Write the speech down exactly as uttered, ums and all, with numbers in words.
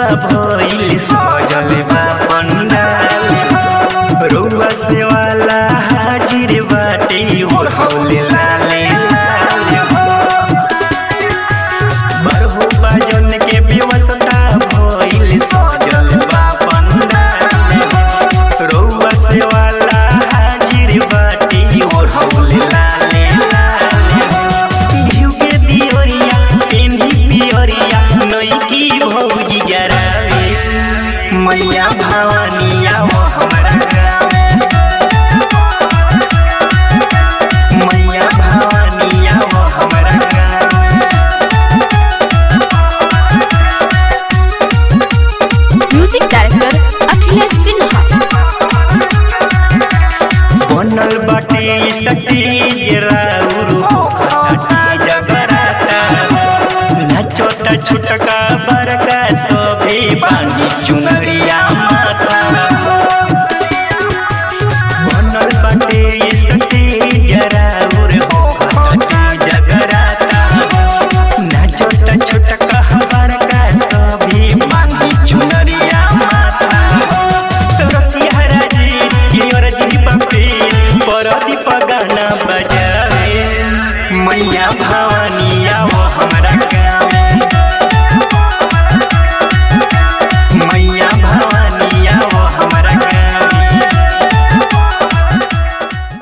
भइल सजल बा पंडाल रउआ से वाला हाजिर बाटे ओढ़ौले लाले लाल बरहु बाजन के व्यवस्था भइल सजल बा पंडाल रउआ से वाला हाजिर बाटे ओढ़ौले लाले भौजी जरावे मैया भवानिया वो हमारा